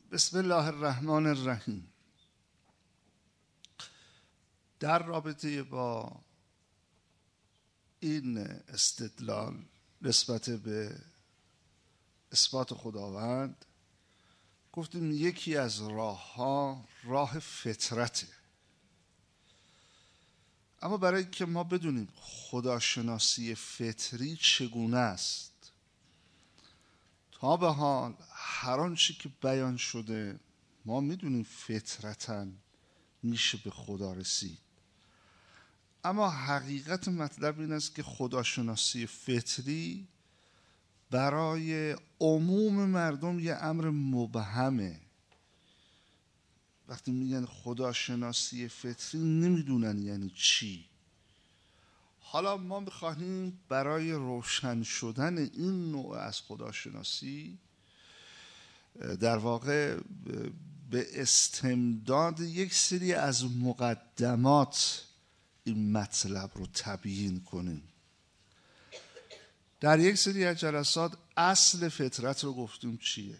بسم الله الرحمن الرحیم. در رابطه با این استدلال نسبت به اثبات خداوند گفتیم یکی از راه‌ها راه فطرته. اما برای که ما بدونیم خداشناسی فطری چگونه است، تا به حال هر آنچه که بیان شده ما میدونیم فطرتاً میشه به خدا رسید. اما حقیقت مطلب این است که خداشناسی فطری برای عموم مردم یه امر مبهمه. وقتی میگن خداشناسی فطری نمیدونن یعنی چی. حالا ما میخواهیم برای روشن شدن این نوع از خداشناسی در واقع به استمداد یک سری از مقدمات این مطلب رو تبیین کنیم. در یک سری از جلسات اصل فطرت رو گفتیم چیه.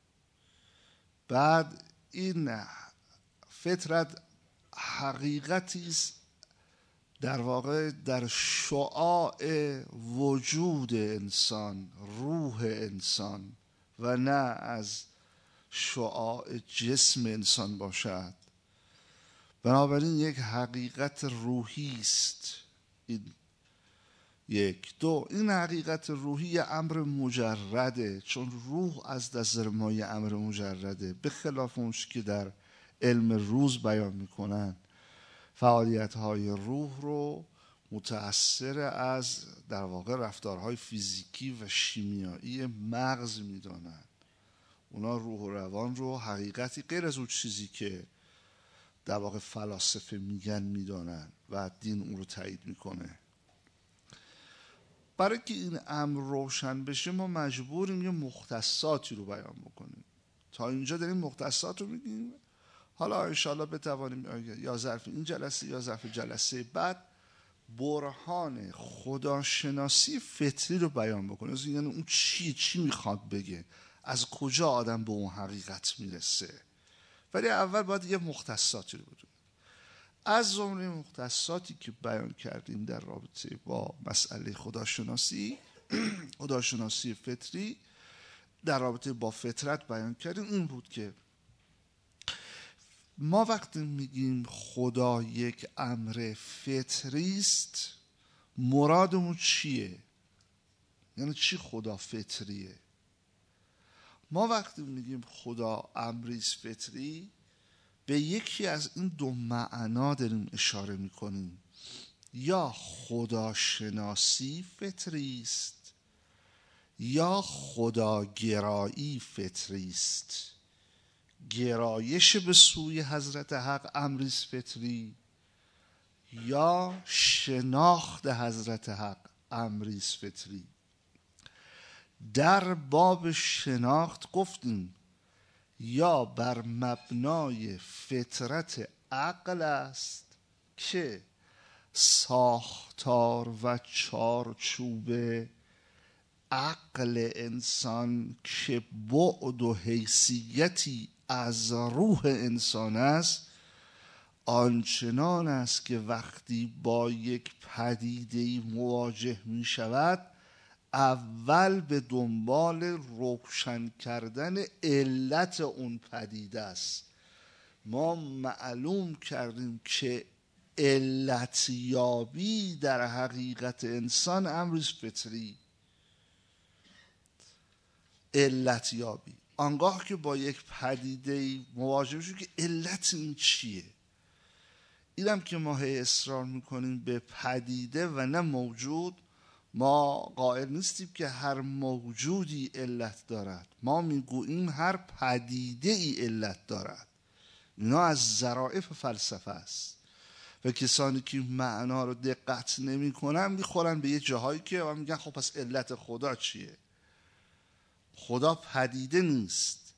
بعد این فطرت حقیقتی است در واقع در شعاع وجود انسان، روح انسان، و نه از شعاع جسم انسان باشد. بنابراین یک حقیقت روحی است. این یک. دو، این حقیقت روحی امر مجرده، چون روح از نظر ما یه امر مجرده، به خلاف اون که در علم روز بیان میکنن فعالیت‌های روح رو متأثر از در واقع رفتارهای فیزیکی و شیمیایی مغز میدانن. اونا روح و روان رو حقیقتی غیر از اون چیزی که در واقع فلاسفه میگن میدانن و دین اون رو تایید میکنه. برای که این امر روشن بشه ما مجبوریم یه مختصاتی رو بیان بکنیم. تا اینجا داریم مختصات رو میگیم. حالا انشاءالله بتوانیم یا ظرف این جلسه یا ظرف جلسه بعد برهان خداشناسی فطری رو بیان بکنیم. یعنی اون چی میخواد بگه، از کجا آدم به اون حقیقت میرسه. ولی اول باید یه مختصاتی رو بدونیم. از جمله مختصاتی که بیان کردیم در رابطه با مسئله خداشناسی فطری در رابطه با فطرت بیان کردیم این بود که ما وقتی میگیم خدا یک امر فطری است مرادمون چیه؟ یعنی چی خدا فطریه؟ ما وقتی میگیم خدا امری است فطری به یکی از این دو معنا داریم اشاره میکنیم. یا خداشناسی فطری است یا خداگرایی فطری است. گرایش به سوی حضرت حق امری است فطری یا شناخت حضرت حق امری است فطری. در باب شناخت گفتیم یا بر مبنای فطرت عقل است که ساختار و چارچوب عقل انسان که بعد و حیثیتی از روح انسان است آنچنان است که وقتی با یک پدیده‌ای مواجه می شود اول به دنبال روشن کردن علت اون پدیده است. ما معلوم کردیم که علتیابی در حقیقت انسان امر فطری. علتیابی آنگاه که با یک پدیده مواجه میشیم که علت این چیه. اینم که ما اصرار میکنیم به پدیده و نه موجود، ما قائل نیستیم که هر موجودی علت دارد. ما میگوییم هر پدیده ای علت دارد. اینا از ظرافت فلسفه است و کسانی که معنا رو دقت نمی کنن میخورن به یه جاهایی که و میگن خب پس علت خدا چیه؟ خدا پدیده نیست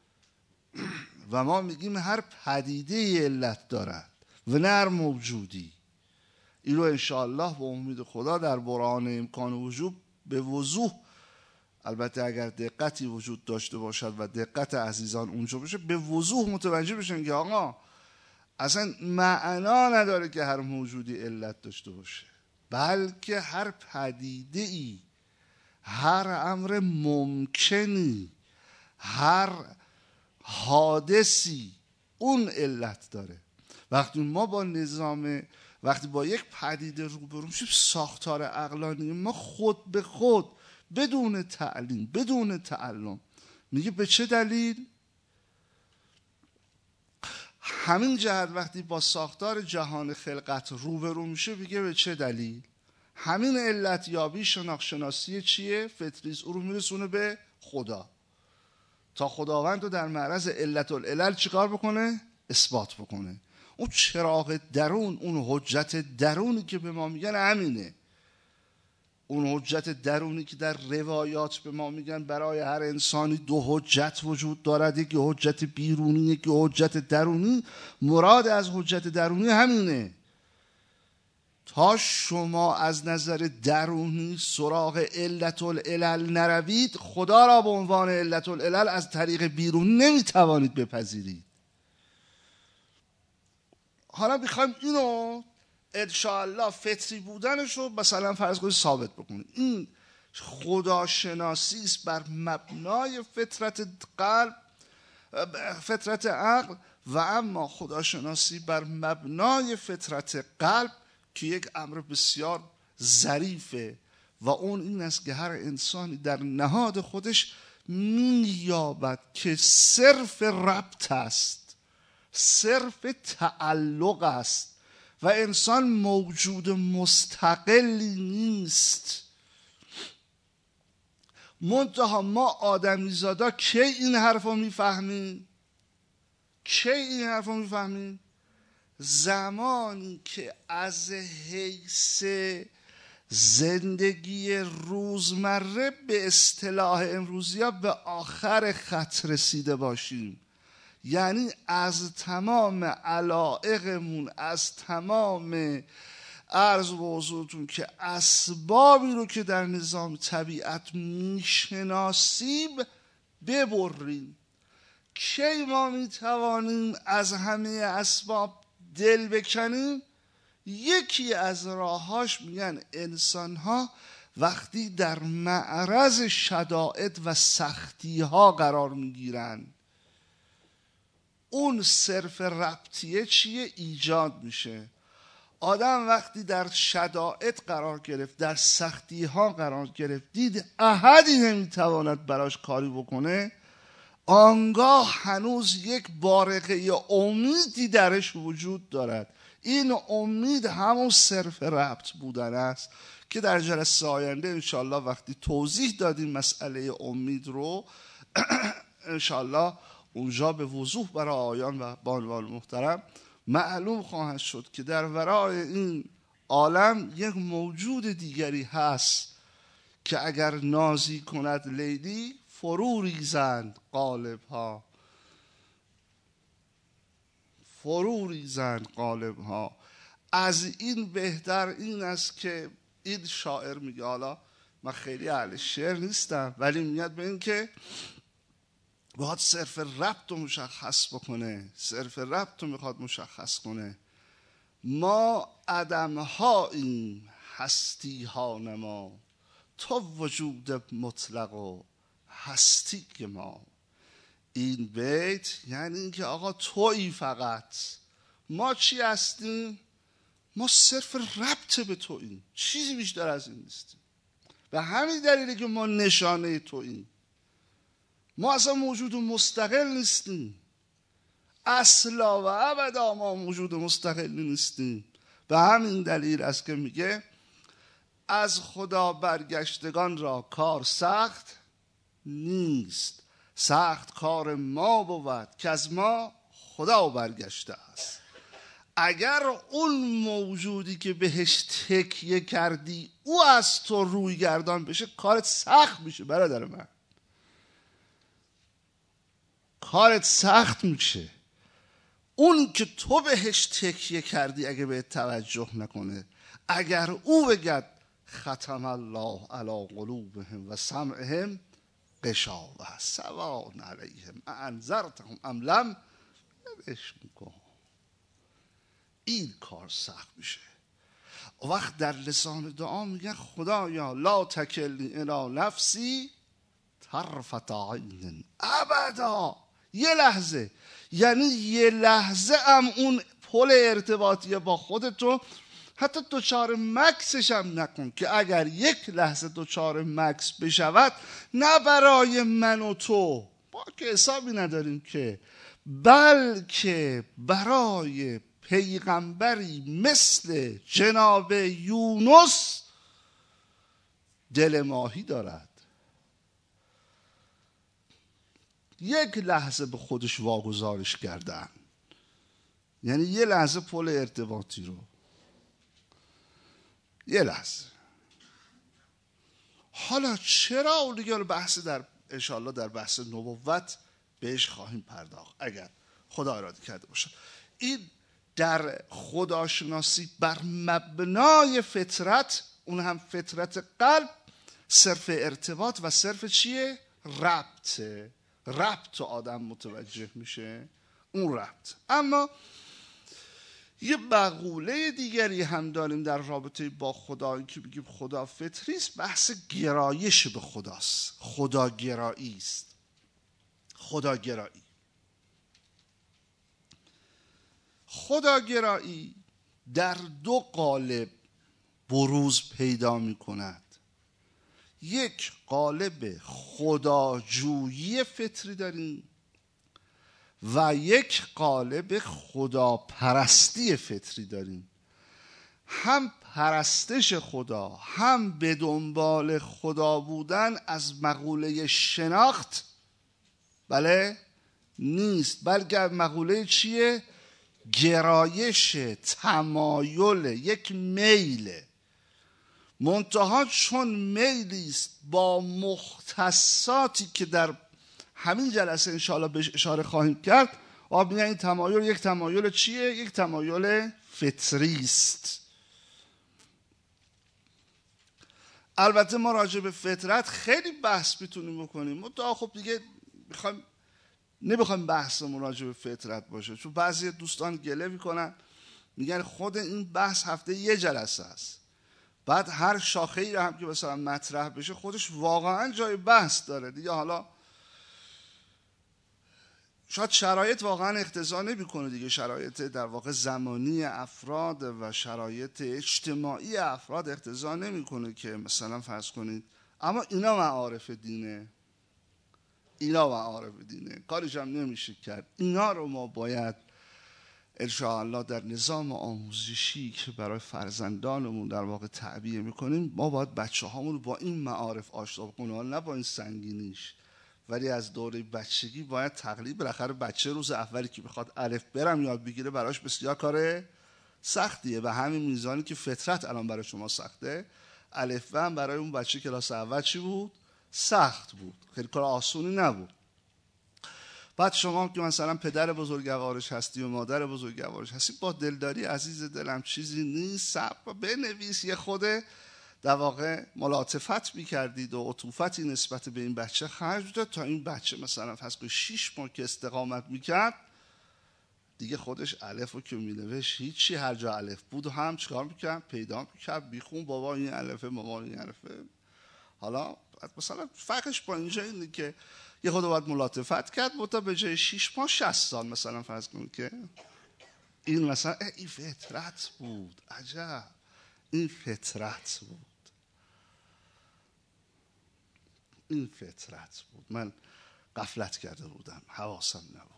و ما میگیم هر پدیده ای علت دارد و نه هر موجودی. این رو انشاءالله با امید خدا در برهان امکان وجوب به وضوح البته اگر دقتی وجود داشته باشد و دقت عزیزان اونجا باشه به وضوح متوجه بشن که آقا اصلا معنا نداره که هر موجودی علت داشته باشه، بلکه هر پدیده ای، هر امر ممکنی، هر حادثی اون علت داره. وقتی ما وقتی با یک پدیده روبرو میشیم، ساختار عقلانی ما خود به خود بدون تعلیم، بدون تعلم میگه به چه دلیل؟ همین جهت وقتی با ساختار جهان خلقت روبرو میشه میگه به چه دلیل؟ همین علت یابی شناختی چیه؟ فطریست، او رو میرسونه به خدا، تا خداوند رو در معرض علت العلل چیکار بکنه؟ اثبات بکنه. اون چراغ درون، اون حجت درونی که به ما میگن همینه. اون حجت درونی که در روایات به ما میگن برای هر انسانی دو حجت وجود دارد، یکی حجت بیرونی، یکی حجت درونی. مراد از حجت درونی همینه. تا شما از نظر درونی سراغ علت العلل نروید، خدا را به عنوان علت العلل از طریق بیرونی نمیتوانید بپذیرید. حالا میخوایم اینو انشاءالله فطری بودنش رو مثلا فرض کنید ثابت بکنید. این خداشناسی است بر مبنای فطرت قلب، فطرت عقل، و اما خداشناسی بر مبنای فطرت قلب که یک امر بسیار ظریفه، و اون این است که هر انسانی در نهاد خودش می‌یابد که صرف ربط است، صرف تعلق است و انسان موجود مستقلی نیست. منتها ما آدمیزادا کی این حرف رو میفهمیم؟ زمانی که از حیث زندگی روزمره به اصطلاح امروزی ها به آخر خط رسیده باشیم. یعنی از تمام علایقمون، از تمام عرض به حضورتون که اسبابی رو که در نظام طبیعت میشناسیم ببریم. کی ما میتوانیم از همه اسباب دل بکنیم؟ یکی از راهاش میگن انسان‌ها وقتی در معرض شدائد و سختی‌ها قرار میگیرن، اون صرف ربطیه چیه؟ ایجاد میشه. آدم وقتی در شدائد قرار گرفت، در سختی‌ها قرار گرفت، دید احدی نمیتواند براش کاری بکنه، آنگاه هنوز یک بارقه امیدی درش وجود دارد. این امید همون صرف ربط بودن است که در جلسه آینده انشالله وقتی توضیح دادیم مسئله امید رو انشالله اونجا به وضوح برای آیان و بانوان محترم معلوم خواهد شد که در ورای این عالم یک موجود دیگری هست که اگر نازی کند لیلی فرو ریزند قالب ها، فرو ریزند قالب ها. از این بهتر این است که این شاعر میگه، حالا من خیلی اهل شعر نیستم ولی میاد به این که باید صرف ربط رو مشخص بکنه، صرف ربط رو میخواد مشخص کنه. ما عدم هاییم هستی ها نما، تو وجود مطلق و هستی که ما. این بیت یعنی این که آقا تویی فقط، ما چی هستیم؟ ما صرف ربط به توییم، چیزی بیشتر از این نیستیم. و همین دلیله که ما نشانه توییم. ما اصلا موجود مستقل نیستیم، اصلا و ابدا ما موجود مستقلی نیستیم. به همین دلیل است که میگه از خدا برگشتگان را کار سخت نیست، سخت کار ما بود که از ما خدا برگشته است. اگر اون موجودی که بهش تکیه کردی او از تو روی گردان بشه، کارت سخت میشه برادر من، کارت سخت میشه. اون که تو بهش تکیه کردی اگه به توجه نکنه، اگر او بگد ختم الله علی قلوبهم و سمعهم قشاوه سواء علیهم انذرتهم ام لم تنذرهم کن. این کار سخت میشه. وقت در لسان دعا میگن خدایا لا تکلنی الی نفسی طرفة عین ابدا. یه لحظه، یعنی یه لحظه هم اون پل ارتباطی با خودتو حتی دوچار مکسش هم نکن که اگر یک لحظه دوچار مکس بشود، نه برای من و تو، ما که حسابی نداریم که، بلکه برای پیغمبری مثل جناب یونس دل ماهی دارد. یک لحظه به خودش واگذارش کردن، یعنی یه لحظه پل ارتباطی رو، یه لحظه. حالا چرا دیگه بحث در انشاءالله در بحث نبوت بهش خواهیم پرداخت اگر خدا اراده کرده باشه. این در خداشناسی بر مبنای فطرت، اون هم فطرت قلب، صرف ارتباط و صرف چیه؟ ربط آدم متوجه میشه، اون ربط. اما یه مقوله دیگری هم داریم در رابطه با خدا که بگیم خدا فطری است، بحث گرایش به خداست، خداگرایی است. خداگرایی در دو قالب بروز پیدا می کند. یک قالب خداجویی فطری داریم و یک قالب خداپرستی فطری داریم. هم پرستش خدا، هم به دنبال خدا بودن از مقوله شناخت بله نیست، بلکه مقوله چیه؟ گرایش، تمایل، یک میل. منتها چون میلی است با مختصاتی که در همین جلسه انشاءالله بهش اشاره خواهیم کرد، میگن این تمایل یک تمایل چیه؟ یک تمایل فطری است. البته ما راجع به فطرت خیلی بحث میتونیم بکنیم، منتها خب دیگه نمیخوایم بحثمون راجع به فطرت باشه، چون بعضی دوستان گله میکنن میگن خود این بحث هفته یه جلسه است، بعد هر شاخه‌ای رو هم که مثلا مطرح بشه خودش واقعا جای بحث داره دیگه. حالا شاید شرایط واقعا اقتضا نمیکنه دیگه، شرایط در واقع زمانی افراد و شرایط اجتماعی افراد اقتضا نمیکنه که مثلا فرض کنید، اما اینا معارف دینه، کارش هم نمیشه کرد. اینا رو ما باید انشاءالله در نظام آموزشی که برای فرزندانمون در واقع تعبیه میکنیم، ما باید بچه هامون رو با این معارف آشنا کنیم، نه با این سنگینیش. ولی از دوره بچگی باید تقریبا بالاخره بچه روز اولی که بخواد الف برم یاد بگیره براش بسیار کار سختیه، و همین میزانی که فطرت الان برای شما سخته، الف هم برای اون بچه کلاس اول چی بود؟ سخت بود، خیلی کار آسونی نبود. بعد شما که مثلا پدر بزرگوارش هستی و مادر بزرگوارش هستی، با دلداری عزیز دلم چیزی نیست، صبر بنویس، یه خود در واقع ملاطفت میکردید و عطوفتی نسبت به این بچه خرج داد تا این بچه مثلا فرض کن 6 ماه که استقامت میکرد دیگه خودش الف رو که مینوشت هیچی، هر جا الف بود هم چیکار میکرد؟ پیدا میکرد، بیخون بابا این الفه، ماما این الفه. حالا مثلا فرقش با اینجا اینه که یه خود باید ملاطفت کرد، تا به جای 6 ماه 60 سال مثلا فرض کنید که این مثلا این فطرت بود. عجب، این فطرت بود، این فطرت بود، من غفلت کرده بودم، حواسم نبود.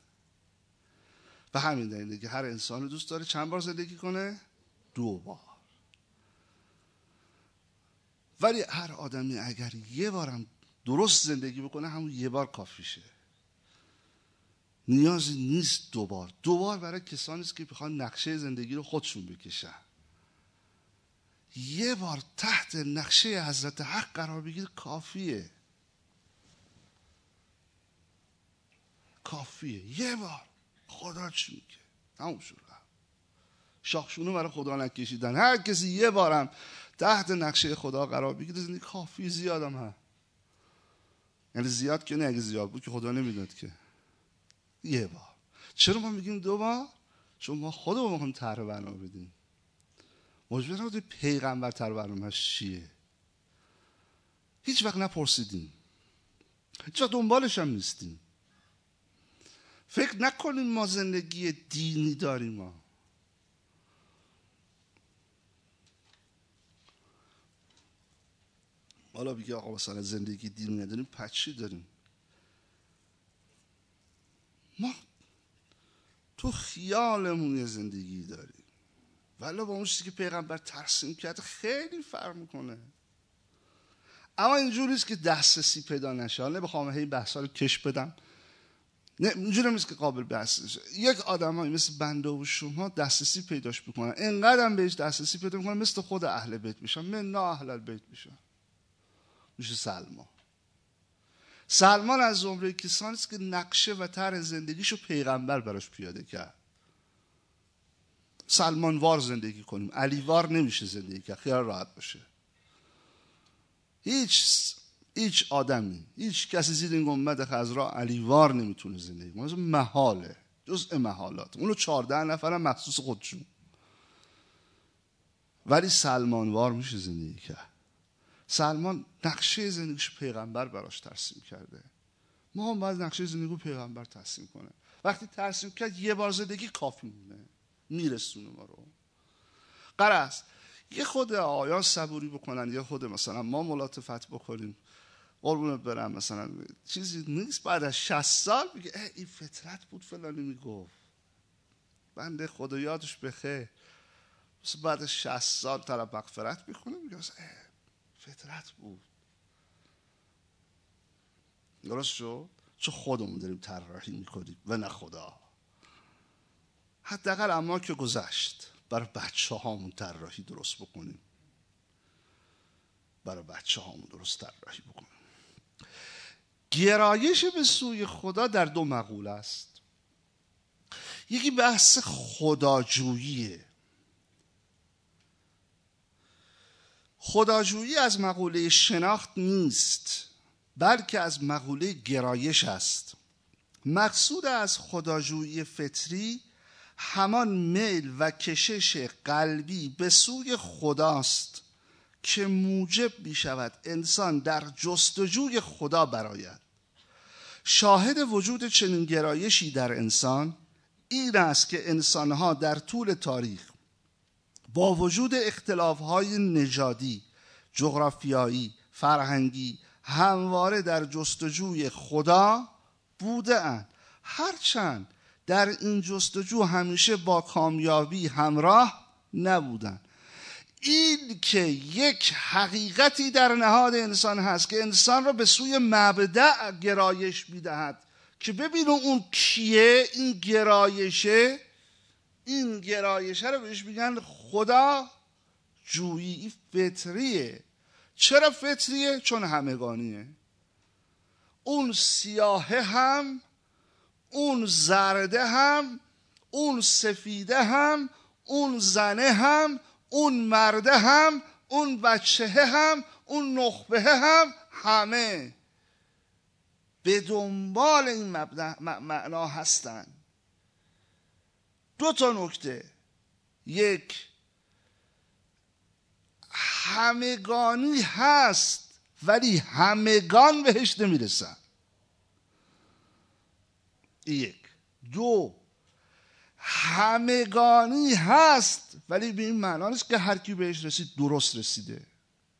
و همین دلیله که هر انسان دوست داره چند بار زندگی کنه؟ 2 بار. ولی هر آدمی اگر یه بارم درست زندگی بکنه همون یه بار کافیشه، نیازی نیست 2 بار. 2 بار برای کسانی است که بخوان نقشه زندگی رو خودشون بکشن. یه بار تحت نقشه حضرت حق قرار بگیر کافیه، یه بار. خدا چی میگه؟ تموم شد. شاخشونه برای خدا نکشیدن. هر کسی یه بارم تحت نقشه خدا قرار بگیره زندگی کافی، زیادم هست. یعنی زیاد که نه، اگه زیاد بود که خدا نمیداد که. یه بار. چرا ما میگیم 2 بار؟ چون ما خودمون میخوایم طرح برنامه بدیم. مجبور نبودیم پیغمبر طرح برنامه‌اش چیه. هیچ وقت نپرسیدیم، هیچ وقت دنبالش هم نیستیم. فکر نکنیم ما زندگی دینی داریم. ما حالا بگی آقا مثلا زندگی دینی نداریم، پس چی داریم؟ ما تو خیالمون یه زندگی داریم، ولی با اون چیزی که پیغمبر ترسیم کرده خیلی فرق میکنه. اما اینجوریست که دسترسی پیدا نشه. حالا نمیخوام این بحثا رو کش بدم، نه اینجوری نیست که قابل بحث نشه. یک آدمایی مثل بنده و شما دسترسی پیداش بکنن، اینقدرم بهش دسترسی پیدا میکنن مثل خود اهل بیت میشن، من نه اهل البیت میشن. میشه سلمان از زمره کسانی است که نقشه و طرح زندگیشو پیغمبر براش پیاده کرد. سلمان وار زندگی کنیم، علی وار نمیشه زندگی کرد. خیال راحت باشه. هیچ آدمی، هیچ کسی زیر این گنبد خضرا علی وار نمیتونه زندگی کنه. محاله، جزء محالات. اونو 14 نفرم مخصوص خودشون. ولی سلمان وار میشه زندگی کرد. سلمان نقشه زندگیش پیغمبر براش ترسیم کرده. ما هم باید نقشه زندگی پیغمبر ترسیم کنه. وقتی ترسیم کرد یه بار زندگی کافی مونه، میرسونه ما رو. غرض یه خود آیان صبوری بکنن، یه خود مثلا ما ملاطفت بکنیم. قربونت برم، مثلا چیزی نیست بعد از 60 سال میگه این فطرت بود فلانی میگفت، بنده خدا یادش بخیر، مثلا بعد از 60 سال طرف مغفرت میکنه میگه فطرت بود. درست شد؟ چون خودمون داریم طراحی میکنیم و نه خدا. حداقل اما که گذشت برای بچه هامون طراحی درست بکنیم، برای بچه هامون درست طراحی بکنیم. گرایش به سوی خدا در 2 مقوله است. یکی بحث خداجوییه. خداجویی از مقوله شناخت نیست، بلکه از مقوله گرایش است. مقصود از خداجویی فطری همان میل و کشش قلبی به سوی خداست که موجب می شود انسان در جستجوی خدا برآید. شاهد وجود چنین گرایشی در انسان این است که انسانها در طول تاریخ با وجود اختلافهای نژادی، جغرافیایی، فرهنگی همواره در جستجوی خدا بوده‌اند، هرچند در این جستجو همیشه با کامیابی همراه نبودند. این که یک حقیقتی در نهاد انسان هست که انسان را به سوی مبدأ گرایش می‌دهد که ببینه اون کیه. این گرایشه رو بهش میگن خدا جویی. فطریه. چرا فطریه؟ چون همگانیه. اون سیاهه هم، اون زرده هم، اون سفیده هم، اون زنه هم، اون مرده هم، اون بچه هم، اون نخبه هم، همه به دنبال این معنا هستن. 2 تا نکته. یک، همگانی هست ولی همگان بهش نمیرسن. 1. 2، همگانی هست ولی به این معنا نیست که هر کی بهش رسید درست رسیده.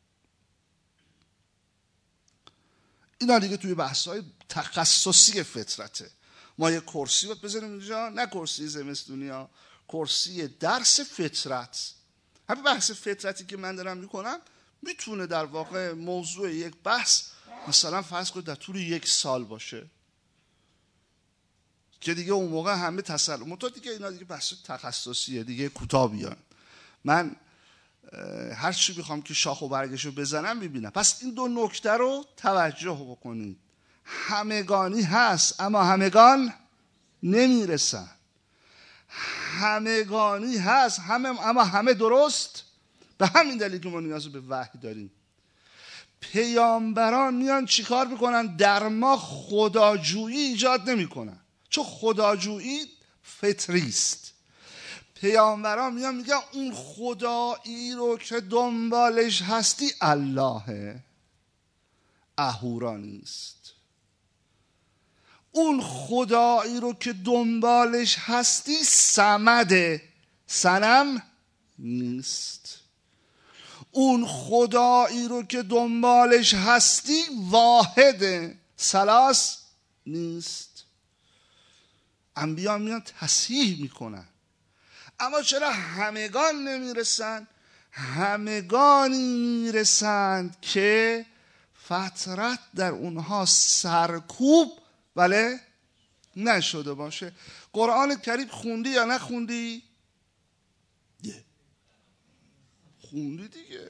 اینا دیگه توی بحث‌های تخصصی فطرته. ما یه کرسی باید بذاریم اینجا، نه کرسی زمستونیا، کرسی درس فطرت. همین بحث فطرتی که من دارم میکنم میتونه در واقع موضوع یک بحث مثلا فرض کنید در طول 1 سال باشه که دیگه اون موقع همه تسلیم. تو دیگه اینا دیگه بحث تخصصیه دیگه، کوتاه بیان. من هر چی بخوام که شاخ و برگشو بزنم میبینم. پس این 2 نکته رو توجه بکنید. همگانی هست اما همگان نمیرسن. همگانی هست اما همه درست. به همین دلیل که ما نیاز به وحی داریم. پیامبران میان چیکار میکنن؟ در ما خداجویی ایجاد نمیکنن، چون خداجویی فطری است. پیامبران میان میگن اون خدایی رو که دنبالش هستی اللهه، اهورا نیست. اون خدایی رو که دنبالش هستی صمده، صنم نیست. اون خدایی رو که دنبالش هستی واحده، ثلاث نیست. انبیا میان تصحیح میکنن. اما چرا همگان نمیرسن؟ همگانی میرسند که فطرت در اونها سرکوب بله نشده باشه. قرآن کریم خوندی یا نخوندی؟ خوندی دیگه.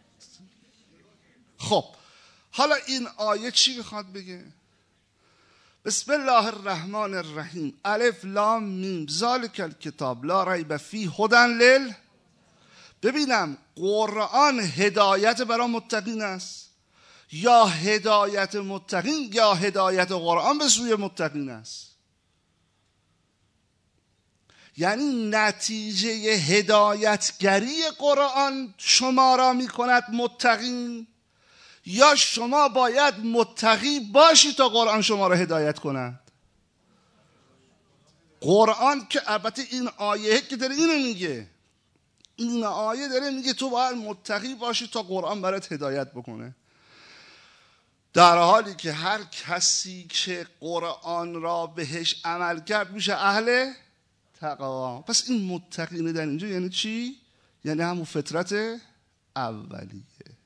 خب حالا این آیه چی میخواد بگه؟ بسم الله الرحمن الرحیم، الف لام میم ذالک الکتاب لا ریب فیه هدی ببینم قرآن هدایت برای متقین است یا هدایت متقین یا هدایت قرآن به سوی متقین است؟ یعنی نتیجه هدایتگری قرآن شما را می کند متقین، یا شما باید متقی باشی تا قرآن شما را هدایت کند؟ قرآن که البته این آیه که داره اینو میگه، این آیه داره میگه تو باید متقی باشی تا قرآن برات هدایت بکنه، در حالی که هر کسی که قرآن را بهش عمل کرد میشه اهل تقوا. پس این متقینه در اینجا یعنی چی؟ یعنی همون فطرت اولیه.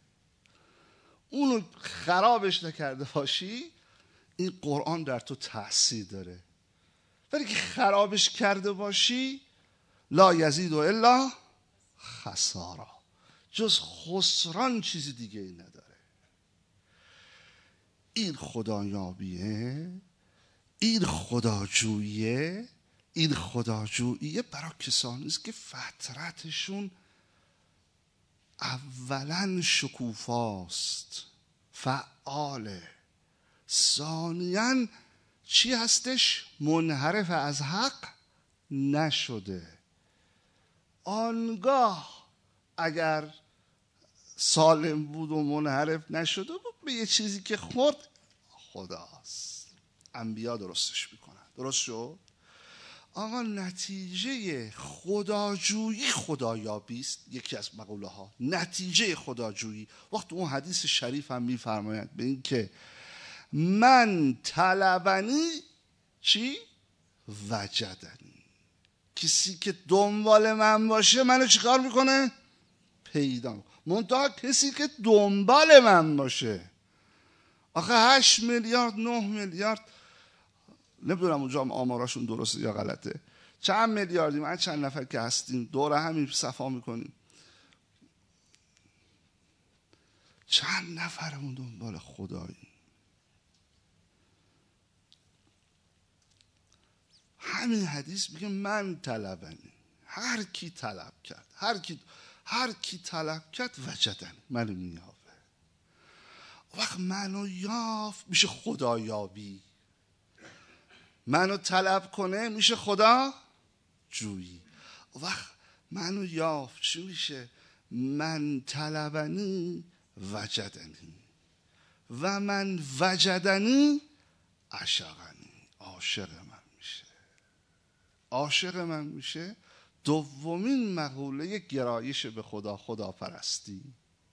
اونو خرابش نکرده باشی این قرآن در تو تأثیر داره، ولی که خرابش کرده باشی لا یزید الا خسارا، جز خسران چیزی دیگه ای نداره. این خدایابیه، این خداجوییه، این خداجوییه برای کسانی است که فطرتشون اولا شکوفاست، فعاله، ثانیاً چی هستش؟ منحرف از حق نشده. آنگاه اگر سالم بود و منحرف نشده بود به یه چیزی که خورد خداست، انبیا درستش میکنن. درست شد؟ آقا نتیجه خداجویی خدایابی است. یکی از مقوله ها نتیجه خداجویی. وقت اون حدیث شریف هم میفرماید به این که من طلبنی چی؟ وجدنی. کسی که دنبال من باشه منو چیکار میکنه؟ پیدا میکنه. منتها کسی که دنبال من باشه، آخه 8 میلیارد 9 میلیارد نمیدونم اونجا آماراشون درسته یا غلطه، چند میلیاردی من چند نفر که هستیم دور همین صفا میکنیم، چند نفرمون دنبال خدایی؟ همین حدیث میگه من طلبنی، هر کی طلب کرد، هر کی طلب کرد وجدن، منو مییابه. وقت منو یافت میشه خدایابی، منو طلب کنه میشه خدا جویی. وقت منو یافت چی میشه؟ من طلبنی وجدنی و من وجدنی عشقنی، عاشق من میشه. عاشق من میشه دومین مقوله گرایش به خدا، خداپرستی.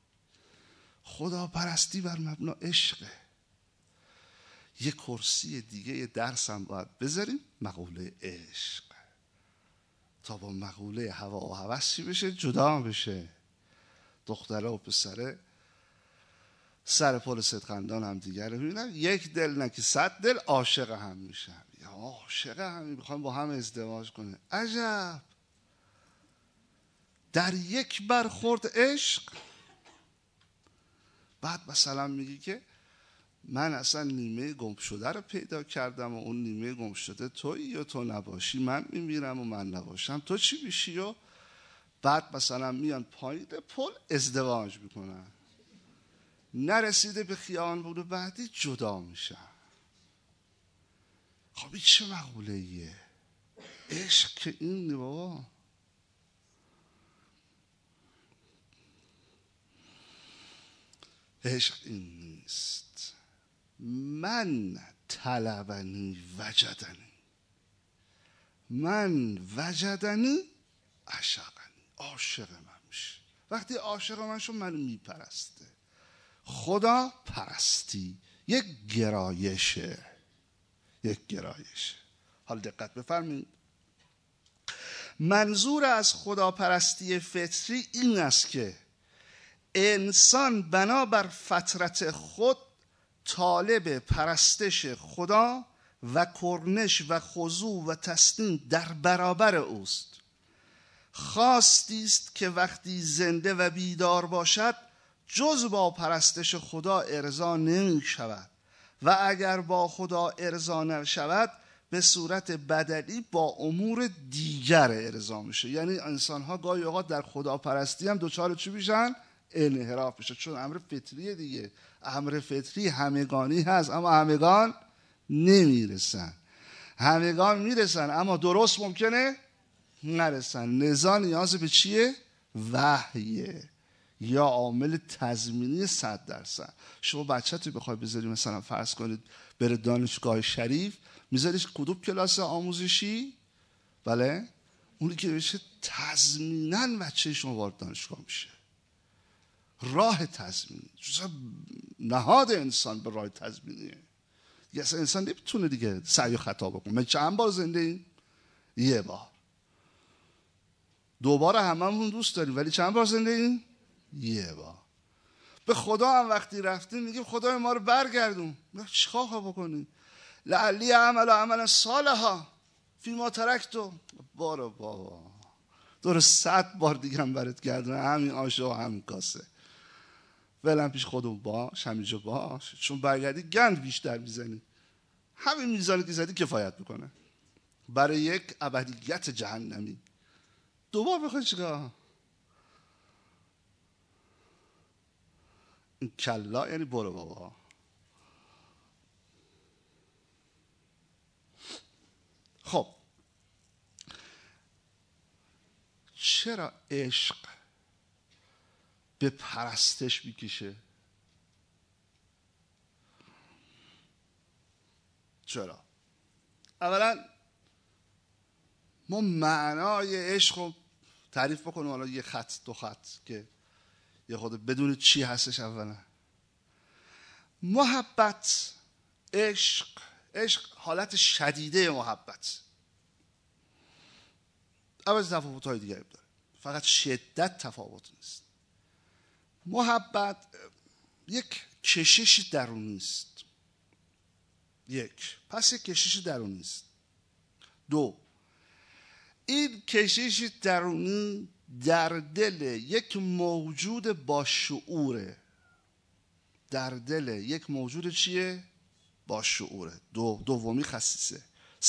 خداپرستی بر مبنا عشقه. یه کرسی دیگه درس هم باید بذاریم، مقوله عشق، تا با مقوله هوا و هوس چی بشه؟ جدا بشه. دختره و پسره سر پل صدقندان هم دیگر رو میبینن، یک دل نه که 100 دل عاشق هم میشن، یا عاشق هم میخوان با هم ازدواج کنه. عجب، در یک برخورد عشق بعد مثلا میگی که من اصلا نیمه گم شده رو پیدا کردم و اون نیمه گم شده تویی یا تو نباشی، من میمیرم و من نباشم تو چی میشی؟ و بعد مثلا میان پایین پل ازدواج میکنن. نرسیده به خیانبون بعدی جدا میشن. خب این چه مقوله ایه؟ عشق که این بابا. عشق این نیست. من طلبنی وجدنی، من وجدنی عشقنی. عاشق من میشه. وقتی عاشق من شد من میپرسته. خدا پرستی یک گرایشه، یک گرایشه. حالا دقت بفرمایید، منظور از خدا پرستی فطری این است که انسان بنابر فطرت خود طالب پرستش خدا و کرنش و خضوع و تسلیم در برابر اوست. خواستی است که وقتی زنده و بیدار باشد جز با پرستش خدا ارضا نمی شود و اگر با خدا ارضا نشود به صورت بدلی با امور دیگر ارضا میشه. یعنی انسان ها گاهی اوقات در خدا پرستی هم دوچار چی میشن؟ انحراف میشه، چون امر فطریه دیگه. امر فطری همگانی هست اما همگان نمیرسن. همگان میرسن اما درست ممکنه نرسن. لذا نیاز به چیه؟ وحیه یا عامل تضمینی 100%. شما بچه‌تو بخوای بذاری مثلا فرض کنید بره دانشگاه شریف، میذاریش کدوم کلاس آموزشی؟ بله، اونی که بشه تضمیناً بچه شما وارد دانشگاه میشه. راه تضمینی، چون نهاد انسان به راه تضمینیه. دیگه اصلا انسان نمیتونه دیگه سعی و خطا بکنه. من چند بار زنده ایم؟ یه بار. 2 بار هممون دوست داریم، ولی چند بار زنده ایم؟ یه بار. به خدا هم وقتی رفتیم میگیم خدای ما رو برگردون. چیکار بکنیم؟ لعلی عملا صالحا فیما ترکتو. بارو بابا، درست 100 بار دیگه هم برات گردونه، همین آشه و همین کاسه. ولم پیش خودمون باش، همینجا باش، چون برگردی گند بیشتر میزنی. همین میزانی که زدی کفایت میکنه برای یک ابدیت جهنمی. 2 بار بخوای چیکار؟ این کلا یعنی برو بابا. خب چرا عشق به پرستش میکشه؟ چرا؟ اولا ما معنای عشق رو تعریف بکنیم. حالا یه خط 2 خط که یه خود بدون چی هستش. اولا محبت، عشق حالت شدیده محبت. البته تفاوت‌های دیگری داره، فقط شدت تفاوت نیست. محبت یک کشش درونی است. پس یک کشش درونی است. 2 این کشش درونی در دل یک موجود با شعوره. در دل یک موجود چیه؟ با شعوره. دومی خصیصه.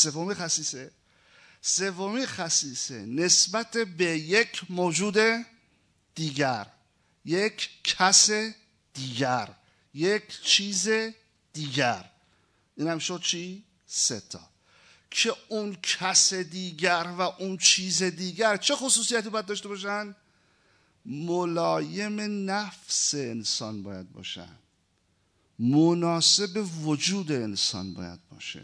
سومی خصیصه نسبت به یک موجود دیگر، یک کس دیگر، یک چیز دیگر. این هم شد چی؟ 3 تا. که اون کس دیگر و اون چیز دیگر چه خصوصیتی باید داشته باشن؟ ملایم نفس انسان باید باشن، مناسب وجود انسان باید باشه.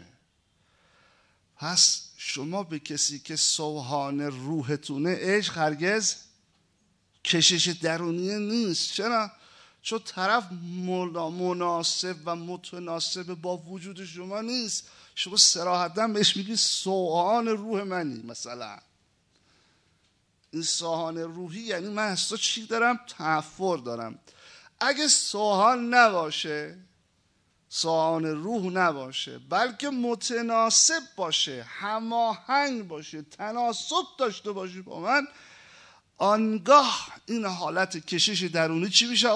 پس شما به کسی که سوهان روحتونه عشق هرگز کشش درونی نیست. چرا؟ چون طرف مناسب و متناسب با وجود شما نیست. شما صراحتاً بهش میگی سوهان روح منی. مثلا این سوهان روحی یعنی من از تو چی دارم؟ تنفر دارم. اگه سوهان نباشه، سوهان روح نباشه، بلکه متناسب باشه، هماهنگ باشه، تناسب داشته باشه با من، آنگاه این حالت کشش درونی چی میشه؟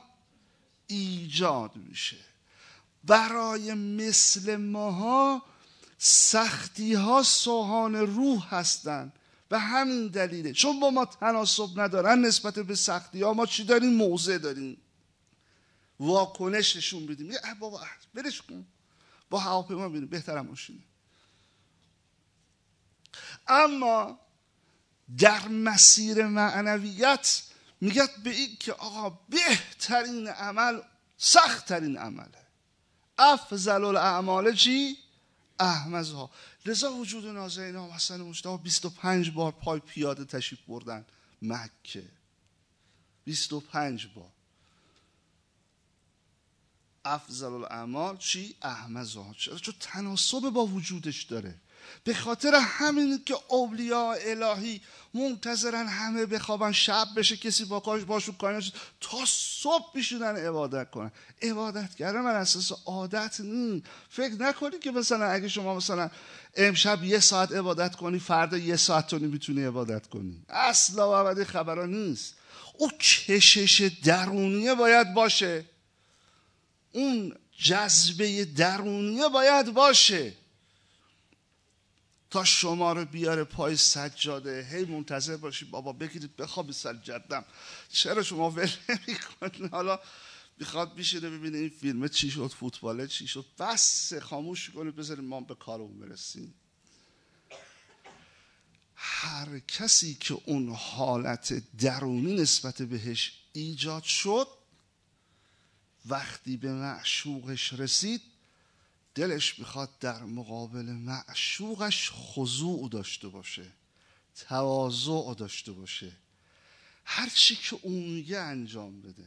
ایجاد میشه. برای مثل ماها سختی ها سوهان روح هستند. به همین دلیله چون با ما تناسب ندارن نسبت به سختی ها، ما چی داریم؟ موضع داریم. واکنش نشون بدیم. بابا برش کن، با هواپیما بریم بهترم ماشینه. اما در مسیر معنویت میگه به این که آقا بهترین عمل سخت‌ترین عمله. افضل الاعمال چی؟ احمزها. لذا وجود نازنین ها حسن مجتبی 25 بار پای پیاده تشریف بردن مکه. 25 بار. افضل الاعمال چی؟ احمزها. چرا؟ چون تناسب با وجودش داره. به خاطر همین که اولیاء الهی منتظرن همه بخوابن، شب بشه کسی با کارش باشون کاری نشه، تا صبح میشونن عبادت کنن. عبادت کردن بر اساس عادت نیست. فکر نکنی که مثلا اگه شما مثلا امشب 1 ساعت عبادت کنی فردا 1 ساعت تو نمیتونی عبادت کنی. اصلا و ابدا خبرا نیست. اون کشش درونیه باید باشه، اون جذبه درونیه باید باشه تا شما رو بیاره پای سجاده. هی منتظر باشی بابا بگیرید بخوابی سجادم. چرا شما ول نمی‌کنید؟ حالا میخواد بشینه ببینه این فیلمه چی شد، فوتباله چی شد، بس خاموش کنید بذارید ما به کارمون برسیم. هر کسی که اون حالت درونی نسبت بهش ایجاد شد، وقتی به معشوقش رسید دلش میخواد در مقابل معشوقش خضوع داشته باشه، تواضع داشته باشه، هر چی که اون میگه انجام بده،